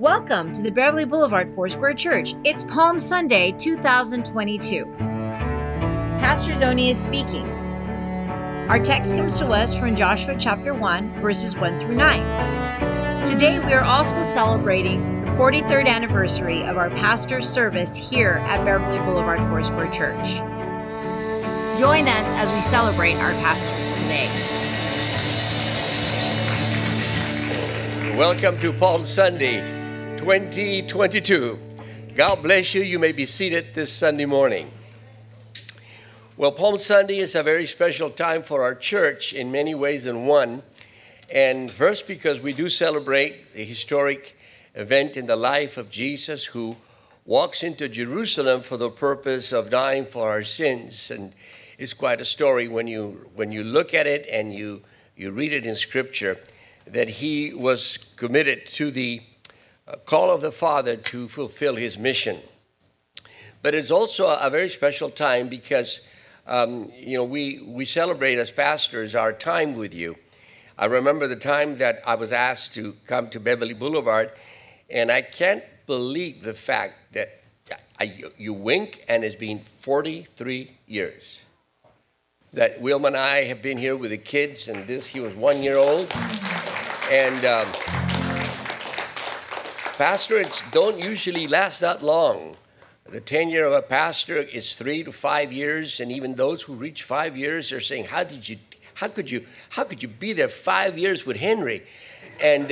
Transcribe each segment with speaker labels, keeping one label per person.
Speaker 1: Welcome to the Beverly Boulevard Foursquare Church. It's Palm Sunday, 2022. Pastor Zoni is speaking. Our text comes to us from Joshua chapter 1, verses 1 through 9. Today we are also celebrating the 43rd anniversary of our pastor's service here at Beverly Boulevard Foursquare Church. Join us as we celebrate our pastors today.
Speaker 2: Welcome to Palm Sunday 2022. God bless you. You may be seated this Sunday morning. Well, Palm Sunday is a very special time for our church in many ways than one. And first, because we do celebrate the historic event in the life of Jesus, who walks into Jerusalem for the purpose of dying for our sins. And it's quite a story when you look at it and you read it in Scripture, that he was committed to the call of the Father to fulfill his mission. But it's also a very special time because, we celebrate as pastors our time with you. I remember the time that I was asked to come to Beverly Boulevard, and I can't believe the fact that you wink and it's been 43 years. That Wilma and I have been here with the kids, and he was 1 year old. And pastorates don't usually last that long. The tenure of a pastor is 3 to 5 years, and even those who reach 5 years are saying, "How could you be there 5 years with Henry?" And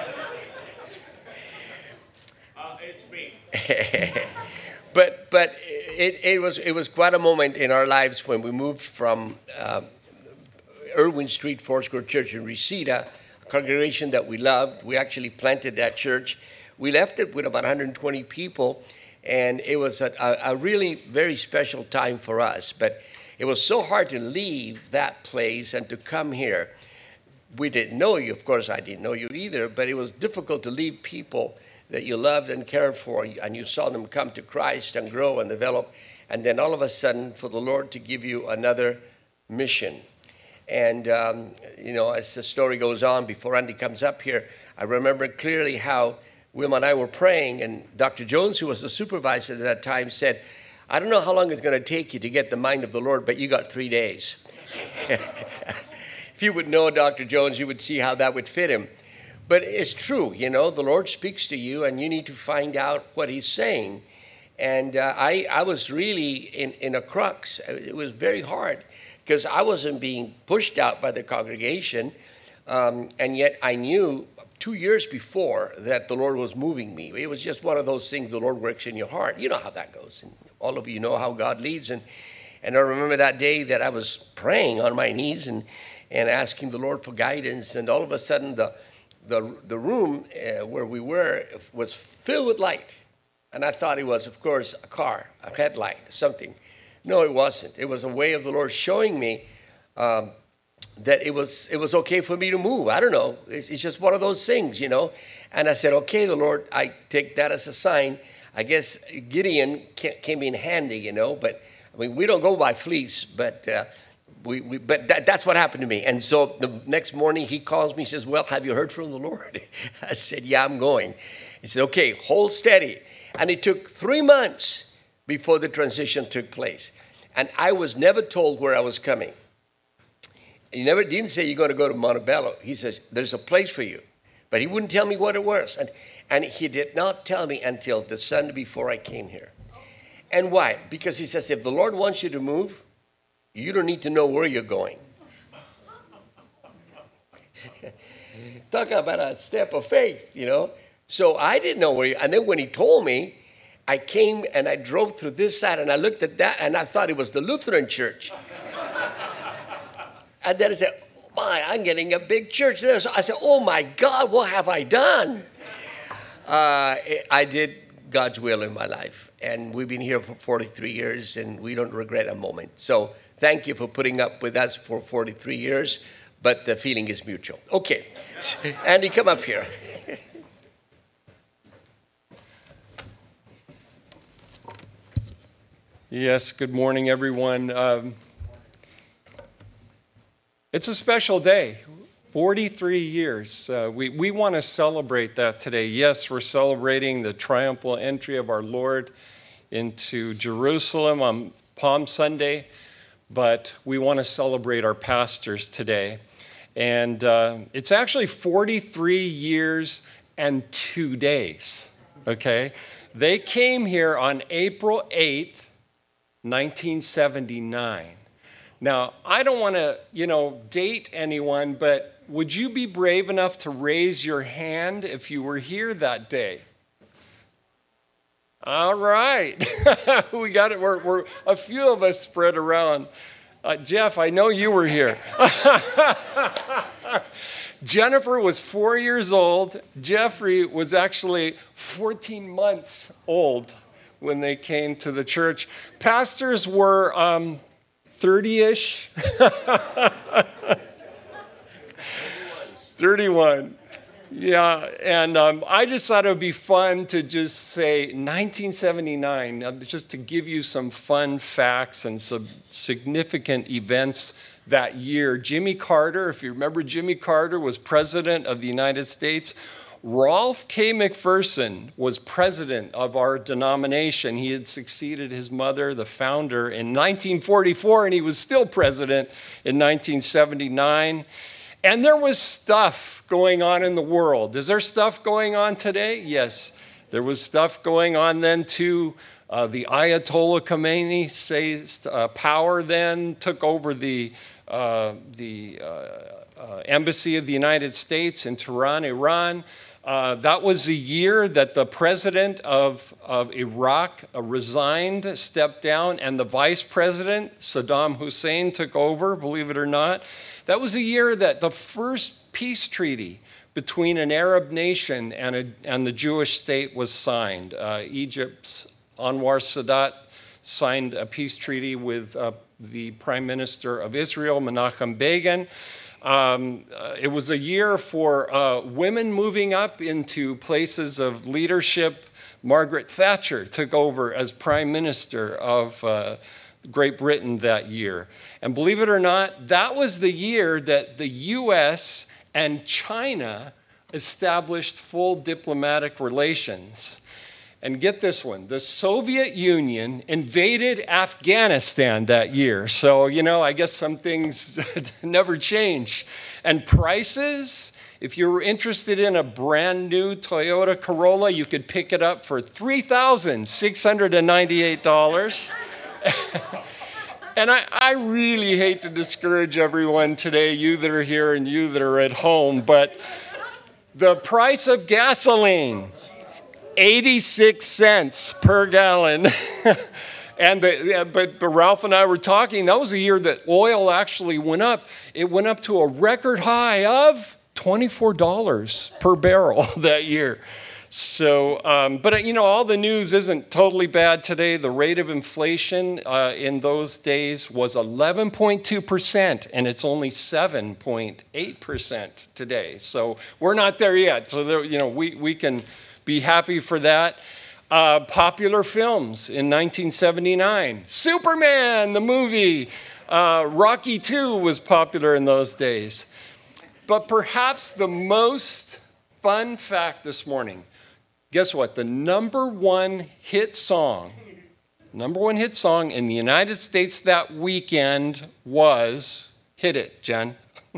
Speaker 2: it's me. But it was quite a moment in our lives when we moved from Irwin Street Foursquare Church in Reseda, a congregation that we loved. We actually planted that church. We left it with about 120 people, and it was a really very special time for us. But it was so hard to leave that place and to come here. We didn't know you. Of course, I didn't know you either, but it was difficult to leave people that you loved and cared for, and you saw them come to Christ and grow and develop, and then all of a sudden for the Lord to give you another mission. And, as the story goes on, before Andy comes up here, I remember clearly how Wilma and I were praying, and Dr. Jones, who was the supervisor at that time, said, "I don't know how long it's going to take you to get the mind of the Lord, but you got 3 days." If you would know Dr. Jones, you would see how that would fit him. But it's true, the Lord speaks to you, and you need to find out what he's saying. And I was really in a crux. It was very hard because I wasn't being pushed out by the congregation, and yet I knew 2 years before that the Lord was moving me. It was just one of those things, the Lord works in your heart. You know how that goes. And all of you know how God leads. And I remember that day that I was praying on my knees and asking the Lord for guidance. And all of a sudden, the room where we were was filled with light. And I thought it was, of course, a car, a headlight, something. No, it wasn't. It was a way of the Lord showing me that it was okay for me to move. I don't know. It's just one of those things, And I said, "Okay, the Lord, I take that as a sign." I guess Gideon came in handy, But we don't go by fleece, but that's what happened to me. And so the next morning he calls me, says, "Well, have you heard from the Lord?" I said, "Yeah, I'm going." He said, "Okay, hold steady." And it took 3 months before the transition took place. And I was never told where I was coming. He didn't say, "You're going to go to Montebello." He says, "There's a place for you." But he wouldn't tell me what it was. And he did not tell me until the Sunday before I came here. And why? Because he says, if the Lord wants you to move, you don't need to know where you're going. Talk about a step of faith, So I didn't know where. And then when he told me, I came and I drove through this side and I looked at that and I thought it was the Lutheran church. And then I said, "My, I'm getting a big church there." So I said, "Oh my God, what have I done?" I did God's will in my life. And we've been here for 43 years and we don't regret a moment. So thank you for putting up with us for 43 years, but the feeling is mutual. Okay, Andy, come up here.
Speaker 3: Yes, good morning, everyone. It's a special day 43 years. We want to celebrate that today. Yes, we're celebrating the triumphal entry of our Lord into Jerusalem on Palm Sunday, but we want to celebrate our pastors today. And it's actually 43 years and 2 days, okay? They came here on April 8th, 1979. Now, I don't want to, date anyone, but would you be brave enough to raise your hand if you were here that day? All right. We got it. We're a few of us spread around. Jeff, I know you were here. Jennifer was 4 years old. Jeffrey was actually 14 months old when they came to the church. Pastors were 30-ish. 31. Yeah, and I just thought it would be fun to just say 1979, just to give you some fun facts and some significant events that year. Jimmy Carter, if you remember, Jimmy Carter was president of the United States. Rolfe K. McPherson was president of our denomination. He had succeeded his mother, the founder, in 1944, and he was still president in 1979. And there was stuff going on in the world. Is there stuff going on today? Yes, there was stuff going on then too. The Ayatollah Khomeini seized power then, took over the embassy of the United States in Tehran, Iran. That was the year that the president of Iraq resigned, stepped down, and the vice president, Saddam Hussein, took over, believe it or not. That was the year that the first peace treaty between an Arab nation and the Jewish state was signed. Egypt's Anwar Sadat signed a peace treaty with the Prime Minister of Israel, Menachem Begin. It was a year for women moving up into places of leadership. Margaret Thatcher took over as Prime Minister of Great Britain that year. And believe it or not, that was the year that the U.S. and China established full diplomatic relations. And get this one, the Soviet Union invaded Afghanistan that year. So, I guess some things never change. And prices, if you were interested in a brand new Toyota Corolla, you could pick it up for $3,698. And I really hate to discourage everyone today, you that are here and you that are at home, but the price of gasoline, 86 cents per gallon. But Ralph and I were talking, that was the year that oil actually went up. It went up to a record high of $24 per barrel that year. So, all the news isn't totally bad today. The rate of inflation in those days was 11.2%, and it's only 7.8% today. So we're not there yet. So, we can be happy for that. Popular films in 1979. Superman, the movie. Rocky II was popular in those days. But perhaps the most fun fact this morning, guess what? The number one hit song in the United States that weekend was, hit it, Jen.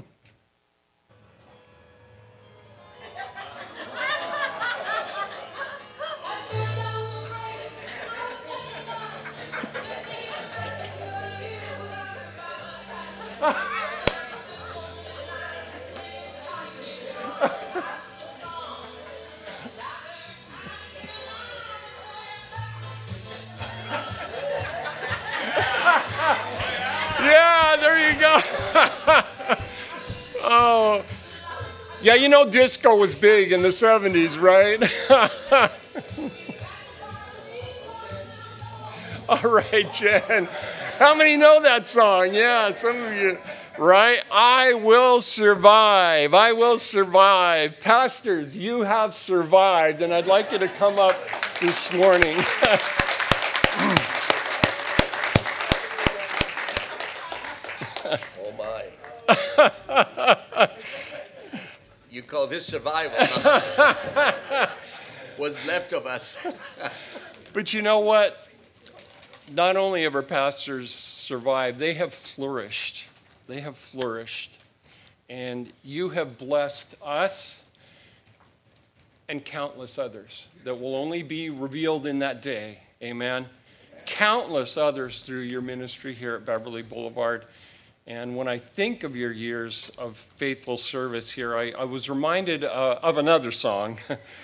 Speaker 3: Yeah, there you go. Oh, yeah, disco was big in the 70s, right? All right, Jen. How many know that song? Yeah, some of you, right? I will survive. I will survive. Pastors, you have survived, and I'd like you to come up this morning.
Speaker 2: Oh, my. You call this survival, huh? What's left of us.
Speaker 3: But you know what? Not only have our pastors survived, they have flourished. They have flourished. And you have blessed us and countless others that will only be revealed in that day. Amen. Countless others through your ministry here at Beverly Boulevard. And when I think of your years of faithful service here, I was reminded of another song.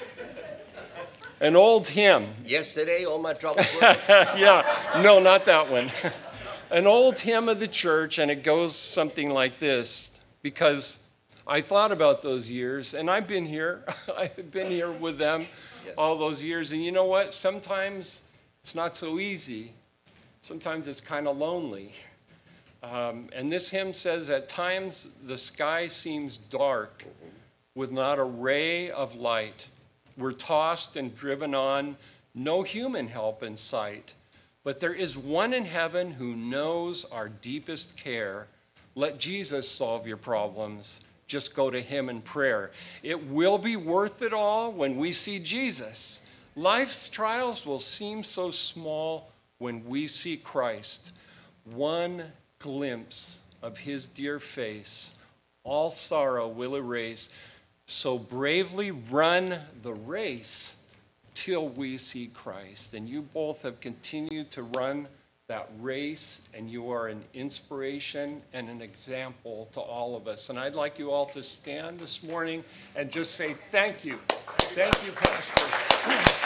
Speaker 3: An old hymn.
Speaker 2: Yesterday, all my troubles were.
Speaker 3: Yeah, no, not that one. An old hymn of the church, and it goes something like this, because I thought about those years, and I've been here. I've been here with them all those years, and you know what? Sometimes it's not so easy. Sometimes it's kind of lonely. And this hymn says, at times the sky seems dark with not a ray of light. We're tossed and driven on, no human help in sight. But there is one in heaven who knows our deepest care. Let Jesus solve your problems. Just go to him in prayer. It will be worth it all when we see Jesus. Life's trials will seem so small when we see Christ. One glimpse of his dear face, all sorrow will erase. So bravely run the race till we see Christ. And you both have continued to run that race, and you are an inspiration and an example to all of us. And I'd like you all to stand this morning and just say thank you. Thank you, pastors.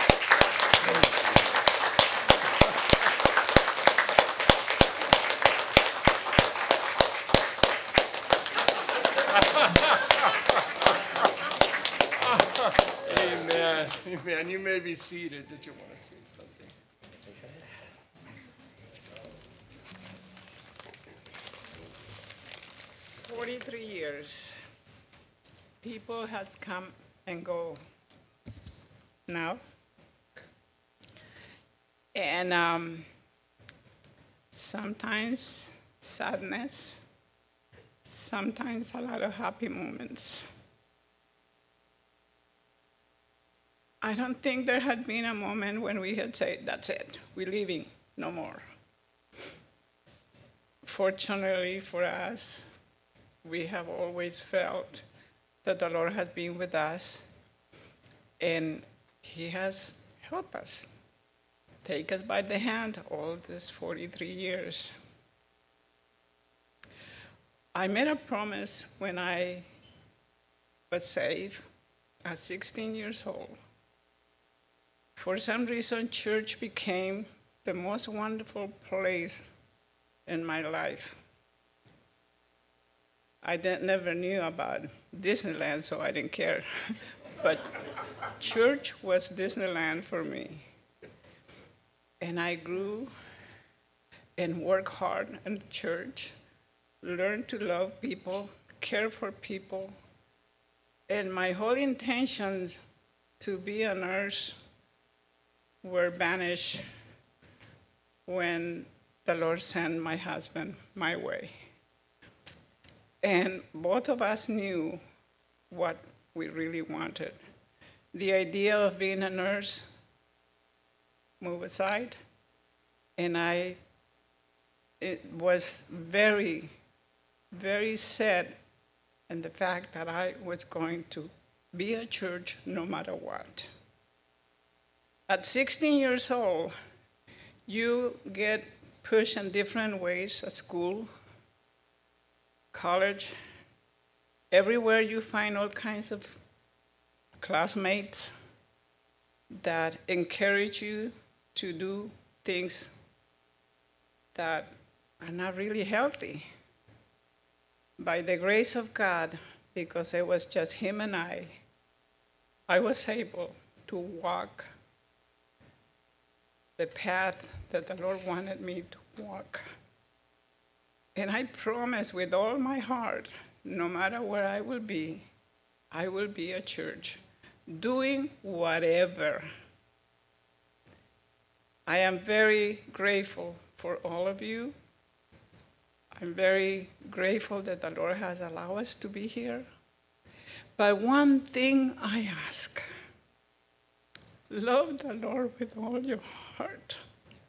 Speaker 3: Amen. You may be seated. Did you want to say something?
Speaker 4: 43 years. People has come and go now. And sometimes sadness, sometimes a lot of happy moments. I don't think there had been a moment when we had said, that's it, we're leaving, no more. Fortunately for us, we have always felt that the Lord has been with us, and he has helped us, take us by the hand all these 43 years. I made a promise when I was saved at 16 years old. For some reason, church became the most wonderful place in my life. I never knew about Disneyland, so I didn't care. But church was Disneyland for me. And I grew and worked hard in church, learned to love people, care for people. And my whole intentions to be a nurse were banished when the Lord sent my husband my way. And both of us knew what we really wanted. The idea of being a nurse moved aside, and it was very, very sad in the fact that I was going to be a church no matter what. At 16 years old, you get pushed in different ways at school, college. Everywhere you find all kinds of classmates that encourage you to do things that are not really healthy. By the grace of God, because it was just him and I was able to walk the path that the Lord wanted me to walk. And I promise with all my heart, no matter where I will be a church, doing whatever. I am very grateful for all of you. I'm very grateful that the Lord has allowed us to be here. But one thing I ask, love the Lord with all your heart.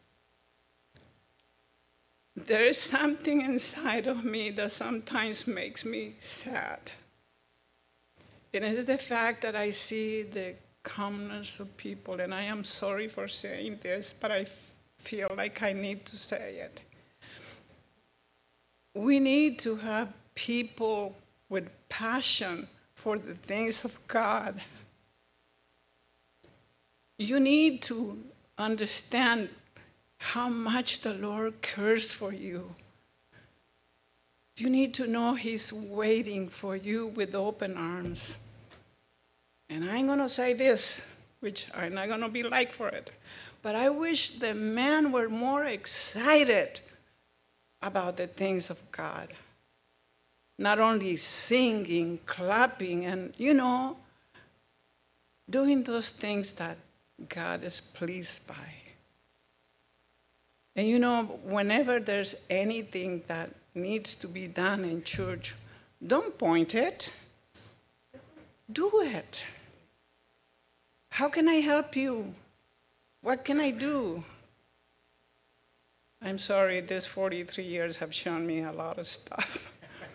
Speaker 4: There is something inside of me that sometimes makes me sad. And it is the fact that I see the calmness of people, and I am sorry for saying this, but I feel like I need to say it. We need to have people with passion for the things of God. You need to understand how much the Lord cares for you. You need to know He's waiting for you with open arms. And I'm going to say this, which I'm not going to be liked for it, but I wish the men were more excited about the things of God. Not only singing, clapping, and, doing those things that God is pleased by. And whenever there's anything that needs to be done in church, don't point it. Do it. How can I help you? What can I do? I'm sorry, these 43 years have shown me a lot of stuff.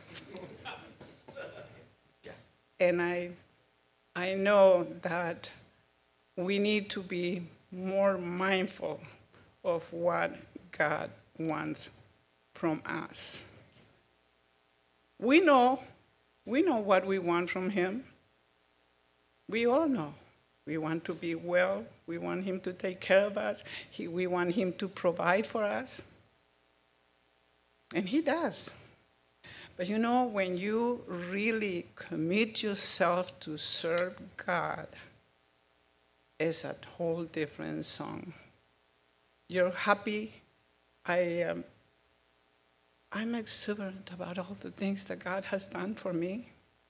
Speaker 4: And I know that we need to be more mindful of what God wants from us. We know what we want from Him. We all know. We want to be well. We want Him to take care of us. We want Him to provide for us. And He does. But when you really commit yourself to serve God, it's a whole different song. You're happy. I'm exuberant about all the things that God has done for me.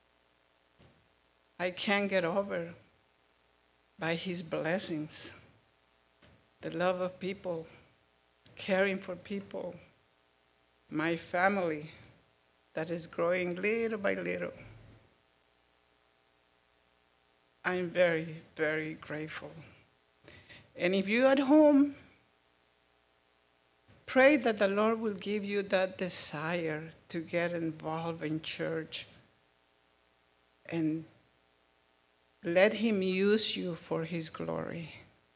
Speaker 4: I can't get over by His blessings, the love of people, caring for people, my family that is growing little by little. I'm very, very grateful. And if you at home, pray that the Lord will give you that desire to get involved in church and let Him use you for His glory.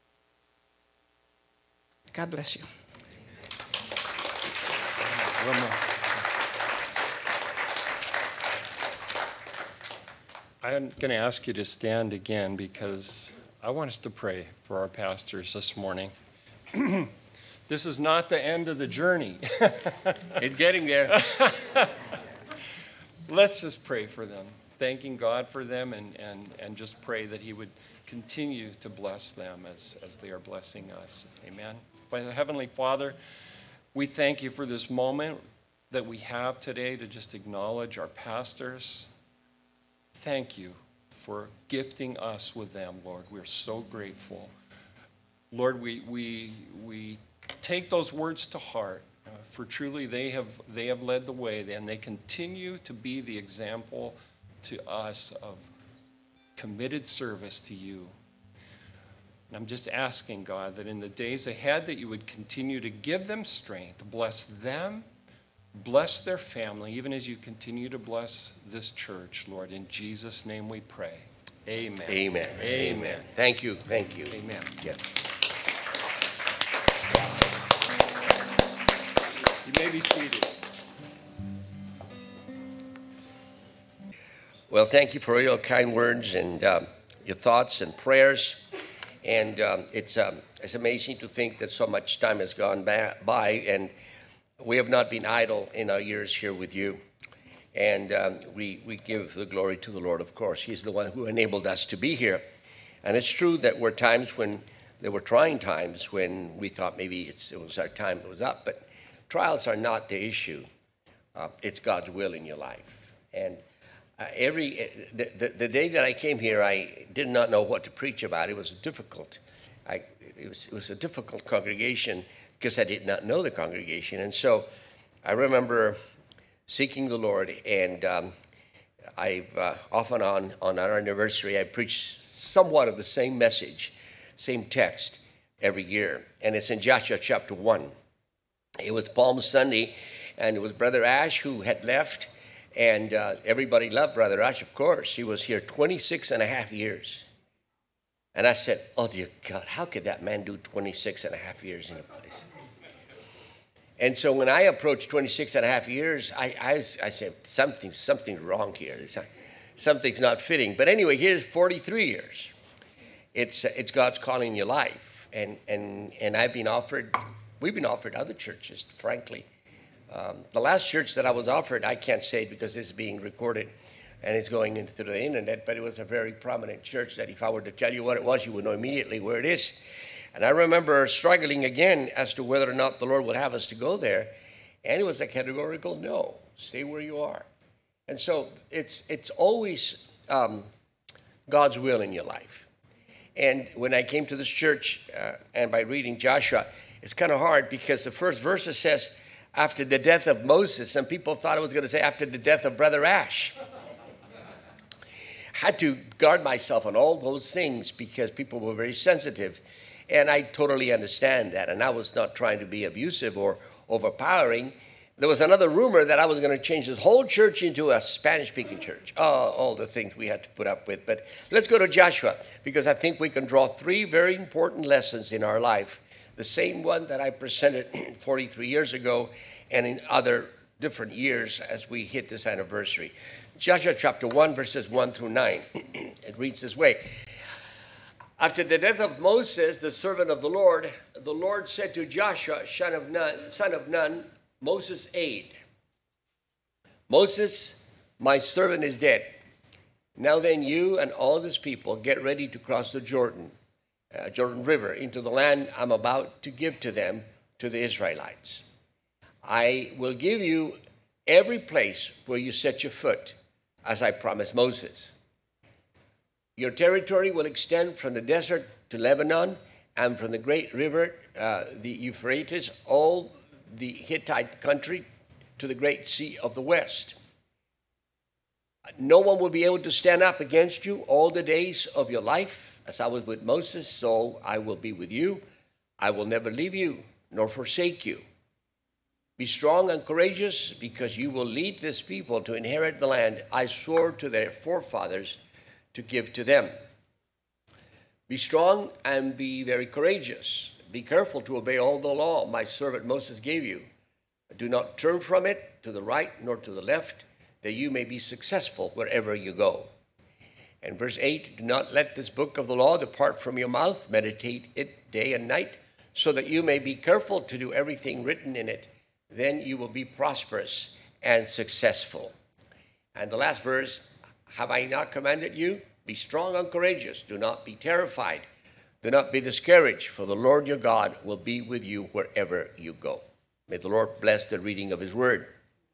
Speaker 4: God bless you.
Speaker 3: One more. I'm going to ask you to stand again because I want us to pray for our pastors this morning. This is not the end of the journey.
Speaker 2: It's getting there.
Speaker 3: Let's just pray for them, thanking God for them and just pray that He would continue to bless them as they are blessing us. Amen. By the Heavenly Father, we thank You for this moment that we have today to just acknowledge our pastors. Thank You for gifting us with them, Lord. We're so grateful. Lord, we take those words to heart, for truly they have led the way, and they continue to be the example to us of committed service to You. And I'm just asking, God, that in the days ahead that You would continue to give them strength, bless them, bless their family, even as You continue to bless this church, Lord. In Jesus' name we pray. Amen.
Speaker 2: Amen. Amen. Thank you. Thank you.
Speaker 3: Amen.
Speaker 2: Yes.
Speaker 3: You may be seated.
Speaker 2: Well, thank you for your kind words and your thoughts and prayers. And it's amazing to think that so much time has gone by, and we have not been idle in our years here with you. And we give the glory to the Lord, of course. He's the one who enabled us to be here. And it's true that there were trying times when we thought maybe it was our time was up. But trials are not the issue. It's God's will in your life. And the day that I came here, I did not know what to preach about. It was difficult. It was a difficult congregation because I did not know the congregation. And so I remember seeking the Lord and I've off and on our anniversary, I preach somewhat of the same message, same text every year. And it's in Joshua chapter 1. It was Palm Sunday, and it was Brother Ash who had left. And everybody loved Brother Ash, of course. He was here 26 and a half years. And I said, oh, dear God, how could that man do 26 and a half years in a place? And so when I approached 26 and a half years, I said, something's wrong here. Something's not fitting. But anyway, here's 43 years. It's God's calling in your life. And we've been offered other churches, frankly. The last church that I was offered, I can't say it because it's being recorded and it's going into the internet, but it was a very prominent church that if I were to tell you what it was, you would know immediately where it is. And I remember struggling again as to whether or not the Lord would have us to go there. And it was a categorical no, stay where you are. And so it's always God's will in your life. And when I came to this church, and by reading Joshua, it's kind of hard because the first verse says, after the death of Moses, some people thought it was going to say after the death of Brother Ash. Had to guard myself on all those things because people were very sensitive. And I totally understand that. And I was not trying to be abusive or overpowering. There was another rumor that I was going to change this whole church into a Spanish-speaking church. Oh, all the things we had to put up with. But let's go to Joshua, because I think we can draw three very important lessons in our life. The same one that I presented 43 years ago and in other different years as we hit this anniversary. Joshua chapter 1, verses 1 through 9. It reads this way. After the death of Moses, the servant of the Lord said to Joshua, son of Nun, Moses' aide, Moses, my servant is dead. Now then, you and all this people get ready to cross the Jordan River into the land I'm about to give to them, to the Israelites. I will give you every place where you set your foot, as I promised Moses. Your territory will extend from the desert to Lebanon and from the great river, the Euphrates, all the Hittite country to the great sea of the west. No one will be able to stand up against you all the days of your life. As I was with Moses, so I will be with you. I will never leave you nor forsake you. Be strong and courageous, because you will lead this people to inherit the land I swore to their forefathers to give to them. Be strong and be very courageous. Be careful to obey all the law my servant Moses gave you. Do not turn from it to the right nor to the left, that you may be successful wherever you go. And verse 8, do not let this book of the law depart from your mouth. Meditate it day and night, so that you may be careful to do everything written in it. Then you will be prosperous and successful. And the last verse, have I not commanded you? Be strong and courageous. Do not be terrified. Do not be discouraged, for the Lord your God will be with you wherever you go. May the Lord bless the reading of his word.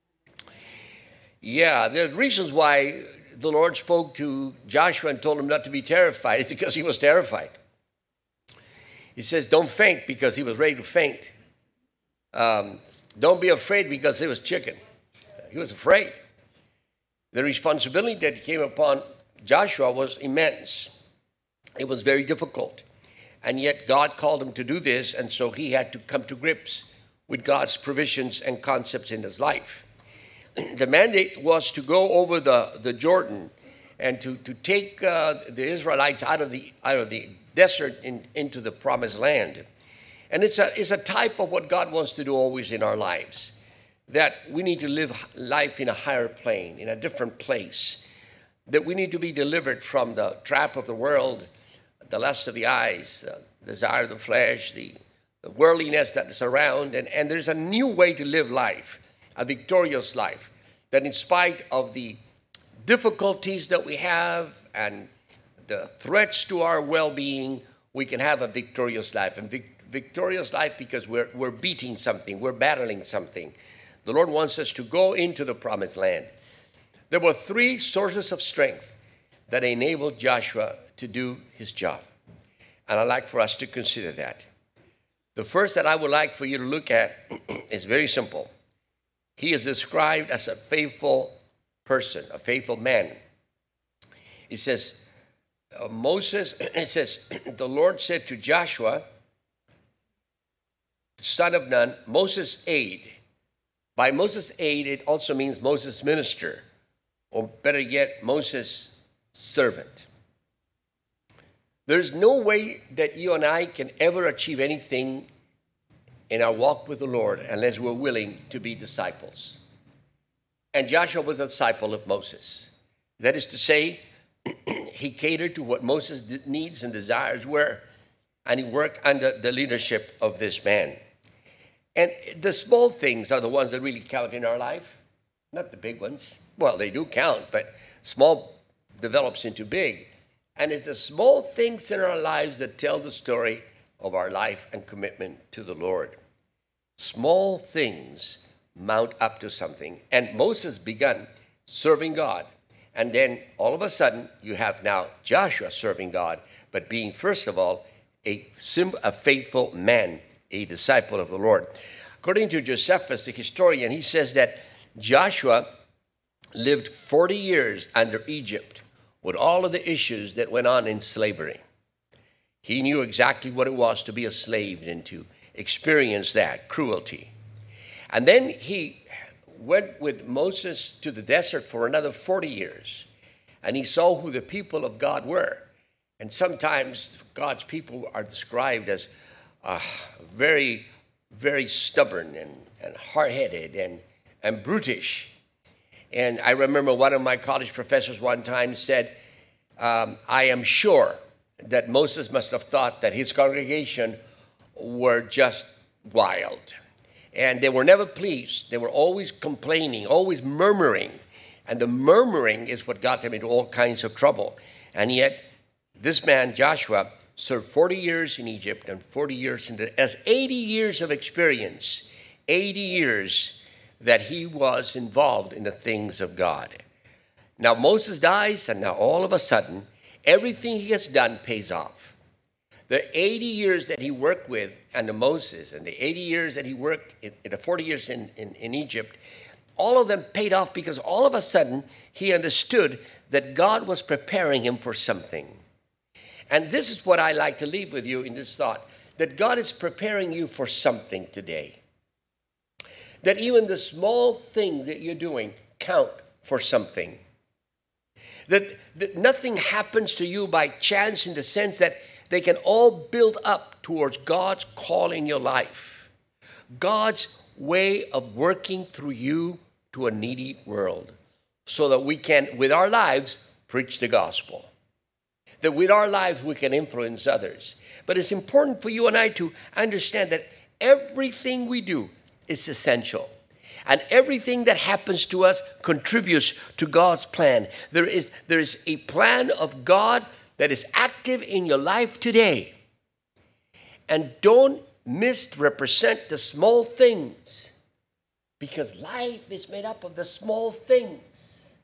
Speaker 2: Yeah, there's reasons why the Lord spoke to Joshua and told him not to be terrified. It's because he was terrified. He says, don't faint, because he was ready to faint. Don't be afraid, because he was chicken. He was afraid. The responsibility that came upon Joshua was immense. It was very difficult. And yet God called him to do this, and so he had to come to grips with God's provisions and concepts in his life. The mandate was to go over the Jordan and to take the Israelites out of the desert into the promised land. And it's a type of what God wants to do always in our lives, that we need to live life in a higher plane, in a different place, that we need to be delivered from the trap of the world, the lust of the eyes, the desire of the flesh, the worldliness that is around. And there's a new way to live life, a victorious life, that in spite of the difficulties that we have and the threats to our well-being, we can have a victorious life. And victorious life because we're beating something, we're battling something. The Lord wants us to go into the promised land. There were three sources of strength that enabled Joshua to do his job. And I'd like for us to consider that. The first that I would like for you to look at is very simple. He is described as a faithful person, a faithful man. It says, the Lord said to Joshua, son of Nun, Moses' aide. By Moses' aide, it also means Moses' minister, or better yet, Moses' servant. There's no way that you and I can ever achieve anything in our walk with the Lord unless we're willing to be disciples. And Joshua was a disciple of Moses. That is to say, he catered to what Moses' needs and desires were, and he worked under the leadership of this man. And the small things are the ones that really count in our life, not the big ones. Well, they do count, but small develops into big. And it's the small things in our lives that tell the story of our life and commitment to the Lord. Small things mount up to something. And Moses began serving God. And then all of a sudden, you have now Joshua serving God, but being, first of all, a faithful man, a disciple of the Lord. According to Josephus, the historian, he says that Joshua lived 40 years under Egypt with all of the issues that went on in slavery. He knew exactly what it was to be a slave and to experience that cruelty. And then he went with Moses to the desert for another 40 years, and he saw who the people of God were. And sometimes God's people are described as very, very stubborn and hard-headed and brutish. And I remember one of my college professors one time said, I am sure that Moses must have thought that his congregation were just wild. And they were never pleased. They were always complaining, always murmuring. And the murmuring is what got them into all kinds of trouble. And yet, this man, Joshua, served 40 years in Egypt and 40 years as 80 years of experience, 80 years that he was involved in the things of God. Now Moses dies, and now all of a sudden, everything he has done pays off. The 80 years that he worked with under Moses and the 80 years that he worked in the 40 years in Egypt, all of them paid off because all of a sudden he understood that God was preparing him for something. And this is what I like to leave with you in this thought, that God is preparing you for something today. That even the small thing that you're doing count for something. That nothing happens to you by chance in the sense that they can all build up towards God's call in your life. God's way of working through you to a needy world so that we can, with our lives, preach the gospel. That with our lives we can influence others. But it's important for you and I to understand that everything we do is essential. And everything that happens to us contributes to God's plan. There is a plan of God that is active in your life today. And don't misrepresent the small things, because life is made up of the small things.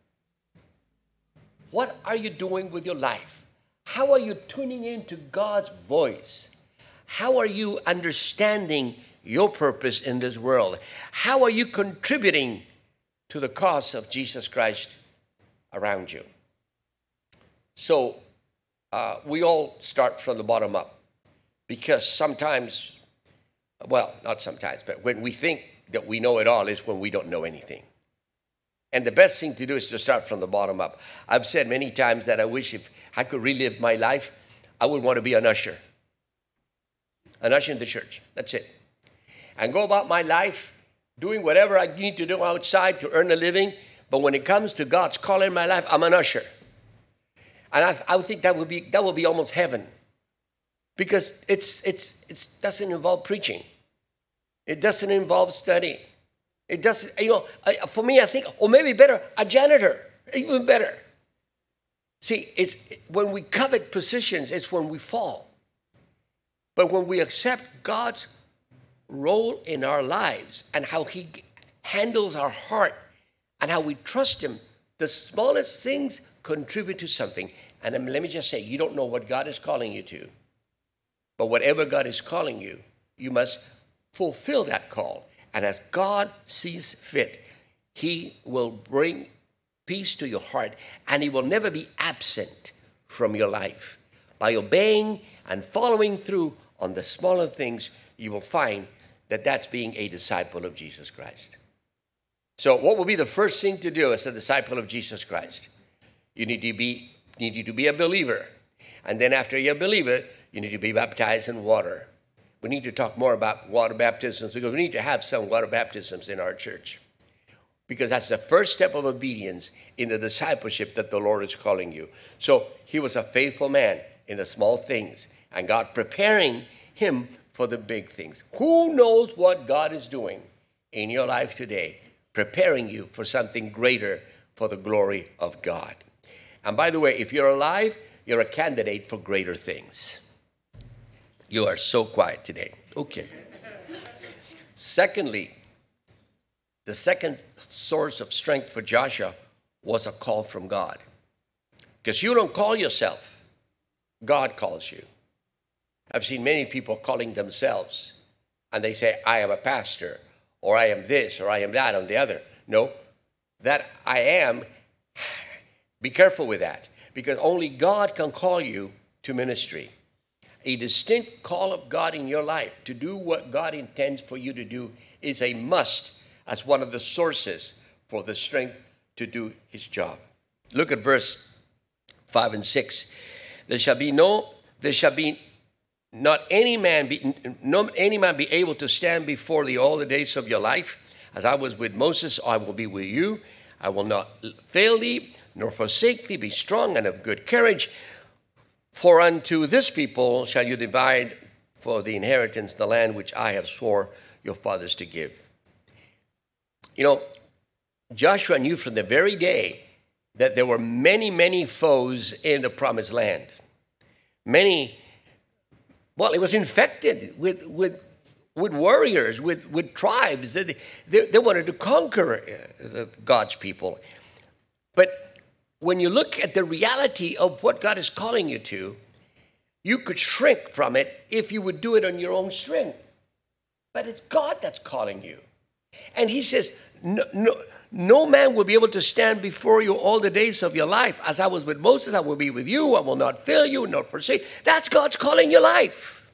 Speaker 2: What are you doing with your life? How are you tuning into God's voice? How are you understanding your purpose in this world? How are you contributing to the cause of Jesus Christ around you? So we all start from the bottom up, because sometimes, well, not sometimes, but when we think that we know it all is when we don't know anything. And the best thing to do is to start from the bottom up. I've said many times that I wish if I could relive my life, I would want to be an usher. An usher in the church. That's it. And go about my life doing whatever I need to do outside to earn a living. But when it comes to God's call in my life, I'm an usher. And I would think that would be almost heaven. Because it doesn't involve preaching. It doesn't involve study. It doesn't, for me, I think, or maybe better, a janitor, even better. See, it's when we covet positions, it's when we fall. But when we accept God's role in our lives and how he handles our heart and how we trust him, the smallest things contribute to something. And let me just say, you don't know what God is calling you to. But whatever God is calling you, you must fulfill that call. And as God sees fit, he will bring peace to your heart, and it will never be absent from your life. By obeying and following through on the smaller things, you will find that that's being a disciple of Jesus Christ. So what will be the first thing to do as a disciple of Jesus Christ? You need to be a believer. And then after you're a believer, you need to be baptized in water. We need to talk more about water baptisms because we need to have some water baptisms in our church. Because that's the first step of obedience in the discipleship that the Lord is calling you. So he was a faithful man in the small things, and God preparing him for the big things. Who knows what God is doing in your life today, preparing you for something greater for the glory of God. And by the way, if you're alive, you're a candidate for greater things. You are so quiet today. Okay. Secondly, the second source of strength for Joshua was a call from God. Because you don't call yourself, God calls you. I've seen many people calling themselves, and they say, I am a pastor, or I am this, or I am that, or the other. No, that I am, be careful with that, because only God can call you to ministry. A distinct call of God in your life to do what God intends for you to do is a must as one of the sources for the strength to do his job. Look at verse 5 and 6. There shall not any man be able to stand before thee all the days of your life. As I was with Moses, I will be with you. I will not fail thee, nor forsake thee. Be strong and of good courage. For unto this people shall you divide for the inheritance the land which I have swore your fathers to give. You know, Joshua knew from the very day that there were many, many foes in the promised land. It was infected with warriors, with tribes. They wanted to conquer God's people. But when you look at the reality of what God is calling you to, you could shrink from it if you would do it on your own strength. But it's God that's calling you. And he says, no man will be able to stand before you all the days of your life. As I was with Moses, I will be with you. I will not fail you, nor forsake. That's God's calling your life.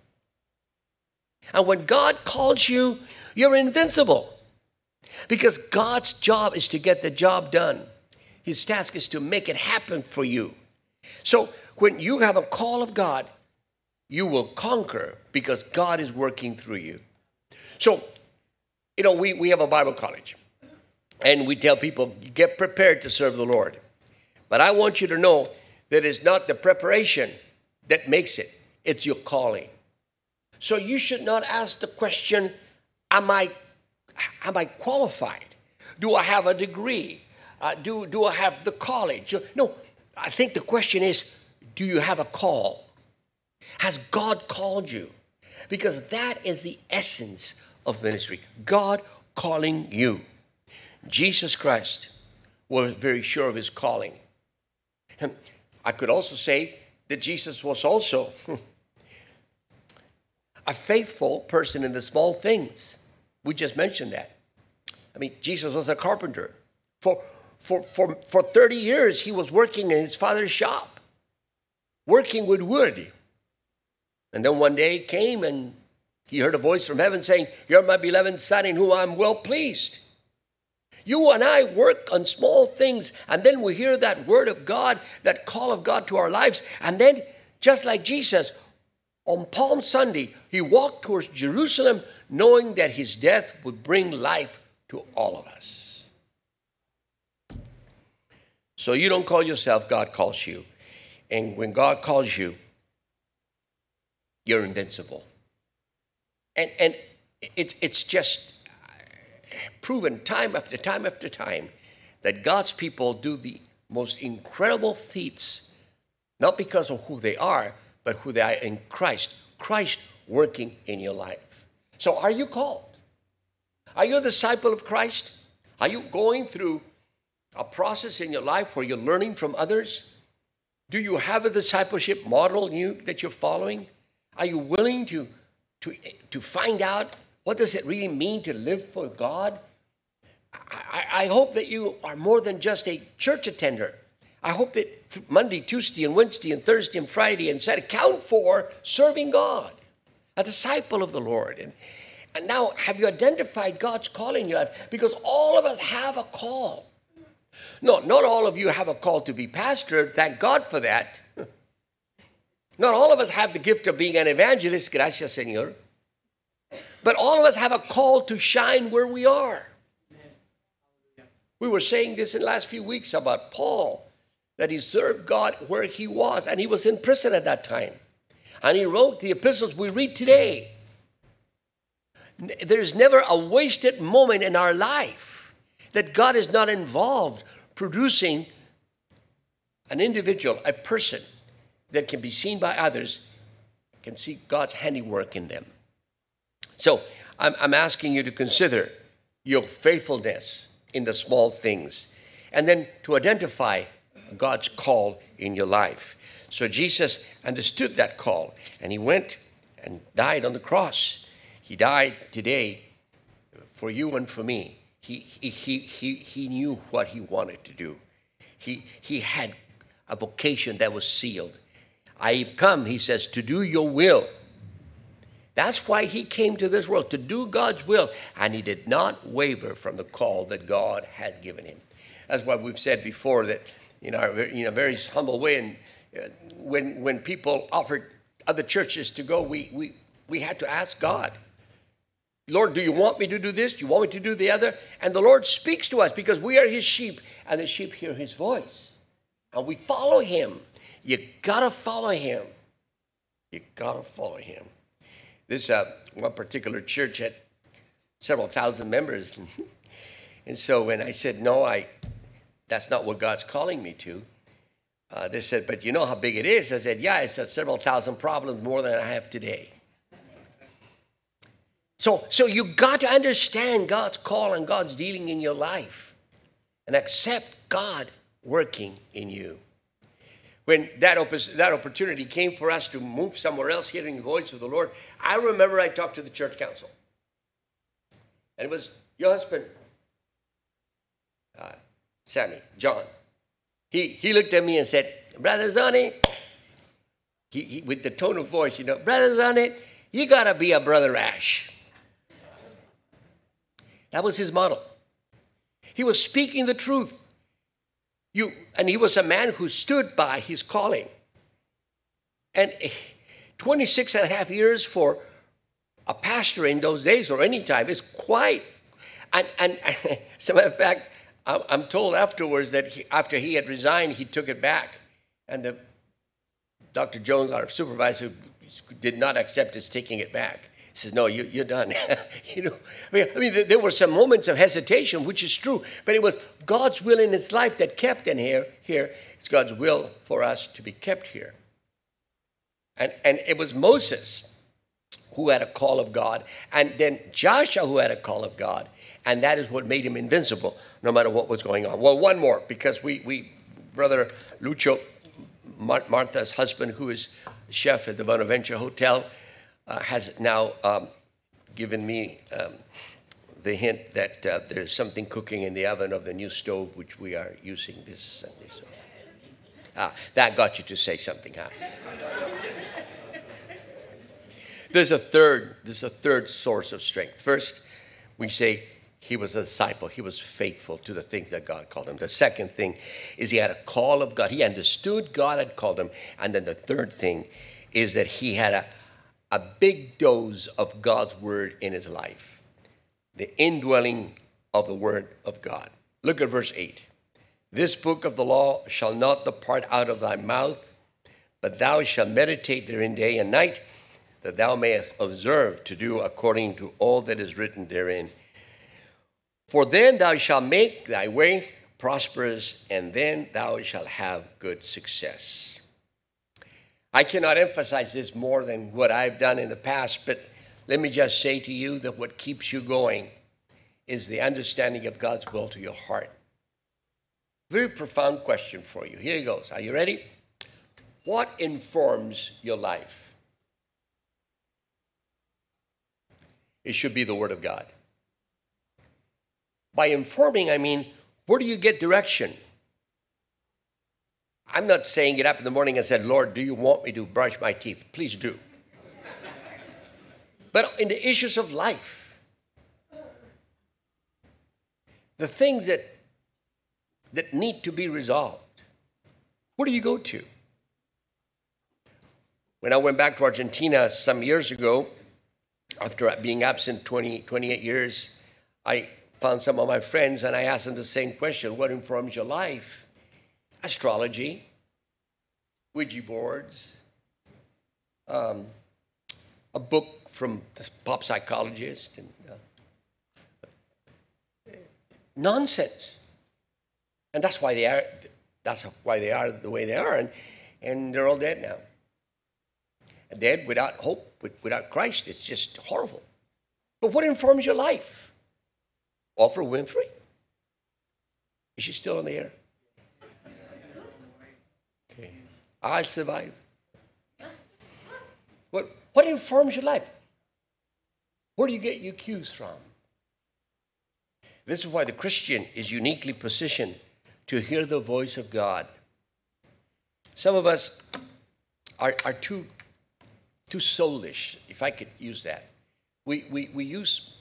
Speaker 2: And when God calls you, you're invincible. Because God's job is to get the job done. His task is to make it happen for you. So when you have a call of God, you will conquer because God is working through you. So, we have a Bible college. And we tell people, get prepared to serve the Lord. But I want you to know that it's not the preparation that makes it. It's your calling. So you should not ask the question, am I qualified? Do I have a degree? Do I have the college? No, I think the question is, do you have a call? Has God called you? Because that is the essence of ministry. God calling you. Jesus Christ was very sure of his calling. And I could also say that Jesus was also a faithful person in the small things. We just mentioned that. Jesus was a carpenter. For 30 years, he was working in his father's shop, working with wood. And then one day came and he heard a voice from heaven saying, you're my beloved son in whom I'm well pleased. You and I work on small things, and then we hear that word of God, that call of God to our lives. And then, just like Jesus, on Palm Sunday, he walked towards Jerusalem knowing that his death would bring life to all of us. So you don't call yourself, God calls you. And when God calls you, you're invincible. And it's just proven time after time after time that God's people do the most incredible feats, not because of who they are, but who they are in Christ. Christ working in your life. So are you called? Are you a disciple of Christ? Are you going through a process in your life where you're learning from others? Do you have a discipleship model that you're following? Are you willing to find out what does it really mean to live for God? I hope that you are more than just a church attender. I hope that Monday, Tuesday, and Wednesday, and Thursday, and Friday, and Saturday count for serving God, a disciple of the Lord. And now, have you identified God's call in your life? Because all of us have a call. No, not all of you have a call to be pastor. Thank God for that. Not all of us have the gift of being an evangelist. Gracias, Señor. But all of us have a call to shine where we are. We were saying this in the last few weeks about Paul, that he served God where he was. And he was in prison at that time. And he wrote the epistles we read today. There's never a wasted moment in our life that God is not involved producing an individual, a person that can be seen by others, can see God's handiwork in them. So I'm asking you to consider your faithfulness in the small things, and then to identify God's call in your life. So Jesus understood that call, and he went and died on the cross. He died today for you and for me. He knew what he wanted to do. He had a vocation that was sealed. I've come, he says, to do your will. That's why he came to this world, to do God's will. And he did not waver from the call that God had given him. That's why we've said before that in a very humble way, and when people offered other churches to go, we had to ask God, Lord, do you want me to do this? Do you want me to do the other? And the Lord speaks to us because we are his sheep, and the sheep hear his voice. And we follow him. You gotta follow him. You gotta follow him. This one particular church had several thousand members. And so when I said, no, that's not what God's calling me to, they said, but you know how big it is? I said, yeah, it's several thousand problems more than I have today. So you got to understand God's call and God's dealing in your life and accept God working in you. When that opportunity came for us to move somewhere else, hearing the voice of the Lord, I remember I talked to the church council. And it was your husband, Sammy, John. He looked at me and said, Brother Zani, he with the tone of voice, Brother Zani, you got to be a Brother Ash. That was his model. He was speaking the truth. And he was a man who stood by his calling. And 26 and a half years for a pastor in those days or any time is quite. And as a matter of fact, I'm told afterwards that after he had resigned, he took it back. And Dr. Jones, our supervisor, did not accept his taking it back. He says, no, you're done. I mean, there were some moments of hesitation, which is true, but it was God's will in his life that kept him here. It's God's will for us to be kept here. And it was Moses who had a call of God, and then Joshua who had a call of God, and that is what made him invincible, no matter what was going on. Well, one more, because we Brother Lucho, Martha's husband, who is chef at the Bonaventure Hotel, has now given me the hint that there's something cooking in the oven of the new stove, which we are using this Sunday. So, that got you to say something, huh? There's a third source of strength. First, we say he was a disciple. He was faithful to the things that God called him. The second thing is he had a call of God. He understood God had called him. And then the third thing is that he had a big dose of God's word in his life, the indwelling of the word of God. Look at verse 8. This book of the law shall not depart out of thy mouth, but thou shalt meditate therein day and night, that thou mayest observe to do according to all that is written therein. For then thou shalt make thy way prosperous, and then thou shalt have good success. I cannot emphasize this more than what I've done in the past, but let me just say to you that what keeps you going is the understanding of God's will to your heart. Very profound question for you. Here it goes. Are you ready? What informs your life? It should be the Word of God. By informing, I mean, where do you get direction? I'm not saying get up in the morning and said, Lord, do you want me to brush my teeth? Please do. But in the issues of life, the things that need to be resolved, where do you go to? When I went back to Argentina some years ago, after being absent 28 years, I found some of my friends and I asked them the same question: what informs your life? Astrology, Ouija boards, a book from this pop psychologist, and nonsense. And that's why they are. That's why they are the way they are, and they're all dead now. Dead without hope, without Christ. It's just horrible. But what informs your life? Oprah Winfrey? Is she still on the air? Okay. I'll survive. What informs your life? Where do you get your cues from? This is why the Christian is uniquely positioned to hear the voice of God. Some of us are too soulish, if I could use that. We use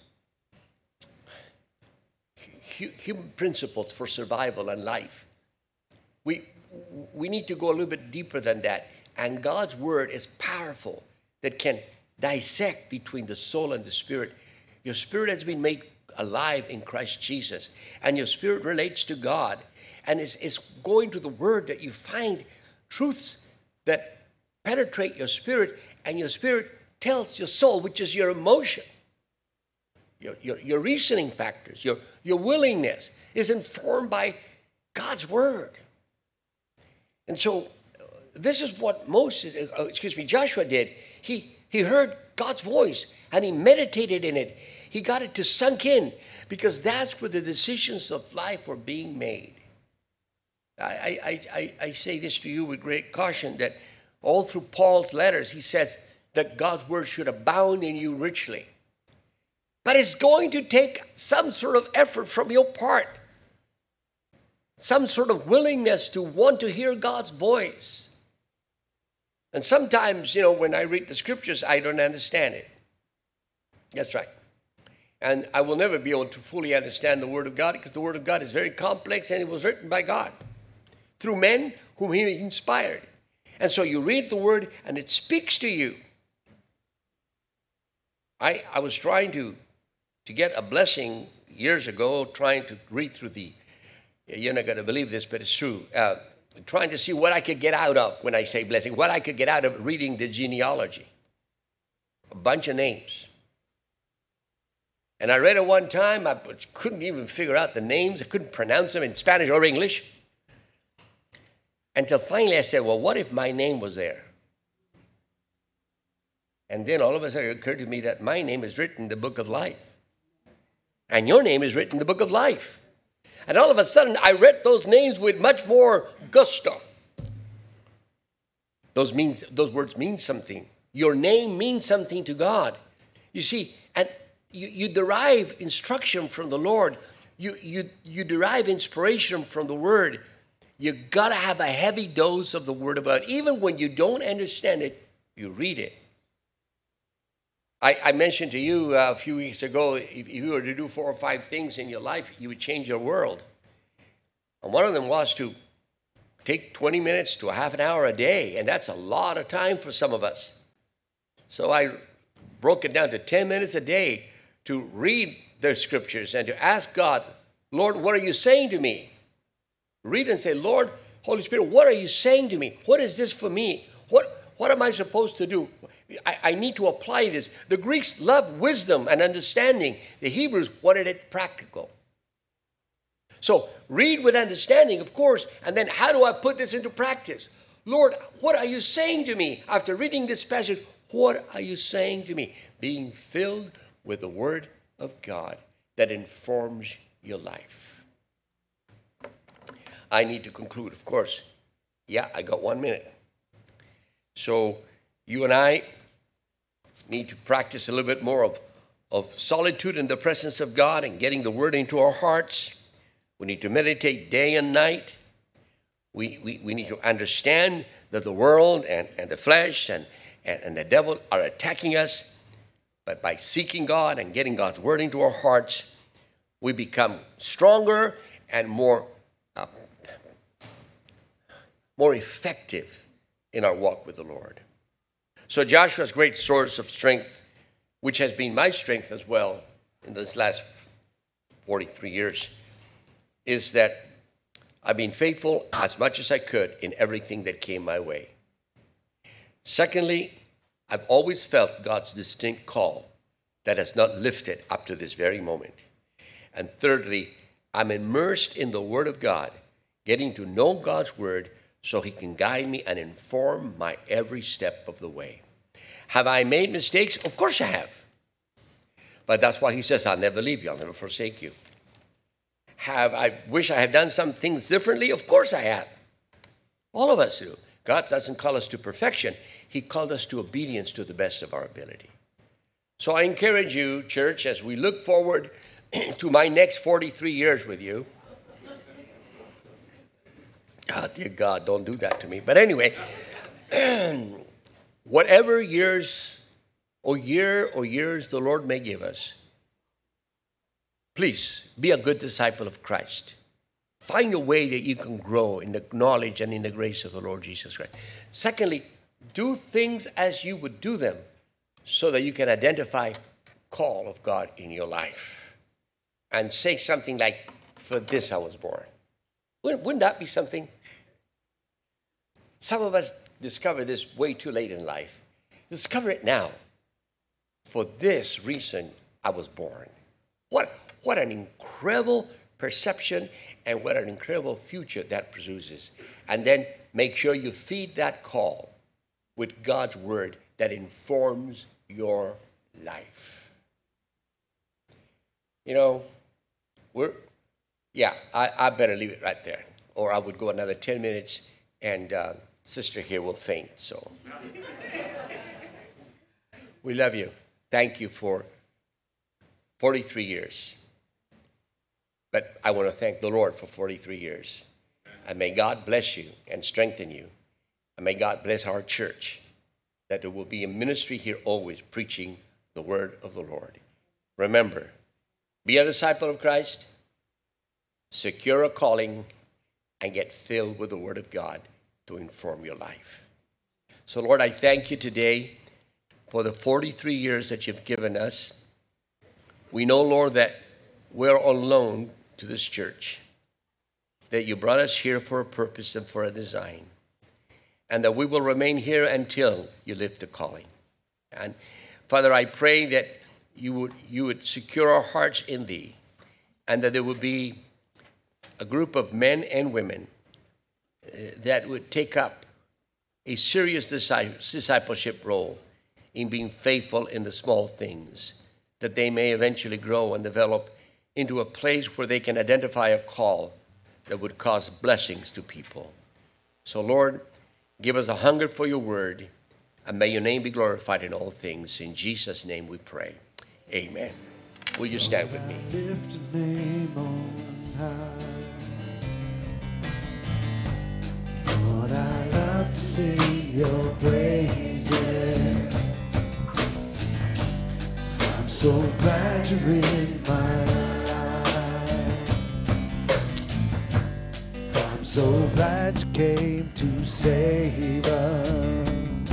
Speaker 2: human principles for survival and life. We need to go a little bit deeper than that. And God's word is powerful, that can dissect between the soul and the spirit. Your spirit has been made alive in Christ Jesus, and your spirit relates to God. And it's going to the word that you find truths that penetrate your spirit, and your spirit tells your soul, which is your emotion, your reasoning factors, your willingness is informed by God's word. And so this is what Joshua did. He heard God's voice and he meditated in it. He got it to sink in, because that's where the decisions of life were being made. I say this to you with great caution, that all through Paul's letters, he says that God's word should abound in you richly. But it's going to take some sort of effort from your part, some sort of willingness to want to hear God's voice. And sometimes, when I read the scriptures, I don't understand it. That's right. And I will never be able to fully understand the word of God, because the word of God is very complex, and it was written by God through men whom he inspired. And so you read the word and it speaks to you. I was trying to get a blessing years ago, trying to read through you're not going to believe this, but it's true, trying to see what I could get out of, when I say blessing, what I could get out of reading the genealogy. A bunch of names. And I read it one time, I couldn't even figure out the names, I couldn't pronounce them in Spanish or English. Until finally I said, well, what if my name was there? And then all of a sudden it occurred to me that my name is written in the book of life. And your name is written in the book of life. And all of a sudden I read those names with much more gusto. Those words mean something. Your name means something to God. You see, and you derive instruction from the Lord. You derive inspiration from the word. You got to have a heavy dose of the word of God. Even when you don't understand it, you read it. I mentioned to you a few weeks ago, if you were to do 4 or 5 things in your life, you would change your world. And one of them was to take 20 minutes to a half an hour a day, and that's a lot of time for some of us. So I broke it down to 10 minutes a day to read the scriptures and to ask God, Lord, what are you saying to me? Read and say, Lord, Holy Spirit, what are you saying to me? What is this for me? What am I supposed to do? I need to apply this. The Greeks loved wisdom and understanding. The Hebrews wanted it practical. So read with understanding, of course, and then how do I put this into practice? Lord, what are you saying to me? After reading this passage, what are you saying to me? Being filled with the word of God that informs your life. I need to conclude, of course. Yeah, I got 1 minute. So you and I need to practice a little bit more of solitude in the presence of God and getting the word into our hearts. We need to meditate day and night. We need to understand that the world and the flesh and the devil are attacking us. But by seeking God and getting God's word into our hearts, we become stronger and more effective in our walk with the Lord. So Joshua's great source of strength, which has been my strength as well in this last 43 years, is that I've been faithful as much as I could in everything that came my way. Secondly, I've always felt God's distinct call that has not lifted up to this very moment. And thirdly, I'm immersed in the Word of God, getting to know God's Word so He can guide me and inform my every step of the way. Have I made mistakes? Of course I have. But that's why He says, I'll never leave you, I'll never forsake you. I wish I had done some things differently? Of course I have. All of us do. God doesn't call us to perfection. He called us to obedience to the best of our ability. So I encourage you, church, as we look forward to my next 43 years with you. Oh, dear God, don't do that to me. But anyway, whatever years or years the Lord may give us, please be a good disciple of Christ. Find a way that you can grow in the knowledge and in the grace of the Lord Jesus Christ. Secondly, do things as you would do them so that you can identify call of God in your life. And say something like, for this I was born. Wouldn't that be something? Some of us discover this way too late in life. Discover it now. For this reason I was born. What an incredible perception and what an incredible future that produces. And then make sure you feed that call with God's word that informs your life. You know, I better leave it right there. Or I would go another 10 minutes and sister here will faint. So we love you. Thank you for 43 years. But I want to thank the Lord for 43 years. And may God bless you and strengthen you. And may God bless our church, that there will be a ministry here always preaching the word of the Lord. Remember, be a disciple of Christ, secure a calling, and get filled with the word of God to inform your life. So, Lord, I thank you today for the 43 years that you've given us. We know, Lord, that we're on loan to this church, that you brought us here for a purpose and for a design, and that we will remain here until you lift the calling. And Father, I pray that you would secure our hearts in thee, and that there would be a group of men and women that would take up a serious discipleship role in being faithful in the small things, that they may eventually grow and develop into a place where they can identify a call that would cause blessings to people. So, Lord, give us a hunger for your word, and may your name be glorified in all things. In Jesus' name we pray. Amen. Will you stand with me?
Speaker 5: Lift a name on high. Lord, I love to sing your praises. I'm so glad you're in my life. I'm so glad you came to save us.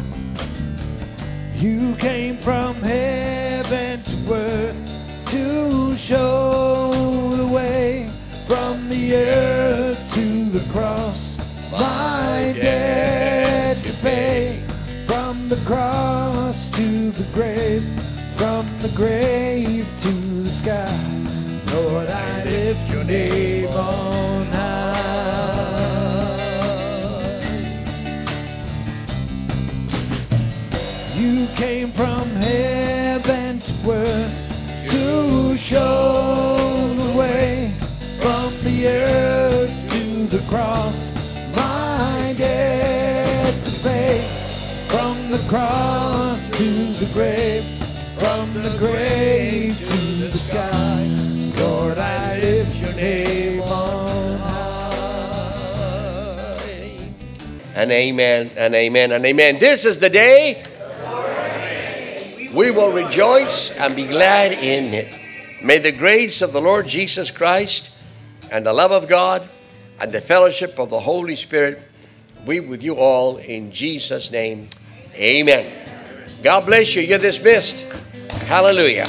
Speaker 5: You came from heaven to earth to show the way, from the earth to the cross, my debt to pay. From the cross to the grave, from the grave to the sky, Lord, I lift your name on high. You came from heaven to earth to show the way, from the earth to the cross, my debt to pay. From the cross to the grave, from the grave
Speaker 2: and amen and amen and amen. This is the day we will rejoice and be glad in it. May the grace of the Lord Jesus Christ and the love of God and the fellowship of the Holy Spirit be with you all in Jesus' name. Amen. God bless you. You're dismissed. Hallelujah.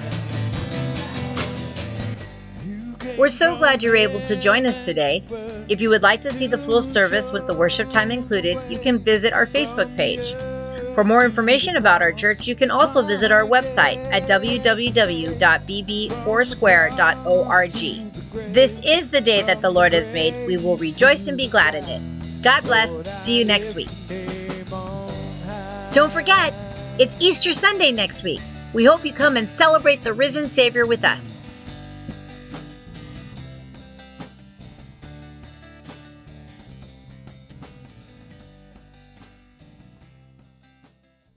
Speaker 1: We're so glad you're able to join us today. If you would like to see the full service with the worship time included, you can visit our Facebook page. For more information about our church, you can also visit our website at www.bbfoursquare.org. This is the day that the Lord has made. We will rejoice and be glad in it. God bless. See you next week. Don't forget, it's Easter Sunday next week. We hope you come and celebrate the risen Savior with us.